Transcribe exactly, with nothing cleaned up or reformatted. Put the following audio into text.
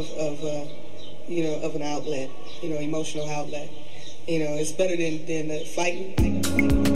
of, of uh, you know, of an outlet, you know, emotional outlet. You know, it's better than, than uh, fighting. fighting, fighting.